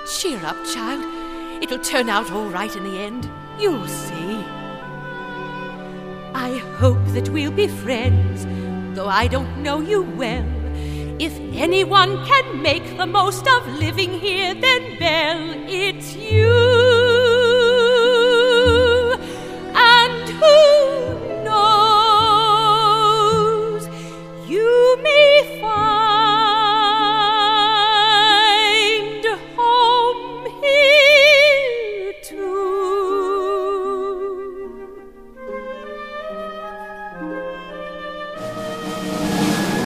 Cheer up, child. It'll turn out all right in the end. You'll see. I hope that we'll be friends, though I don't know you well. If anyone can make the most of living here, then, Belle, it's you.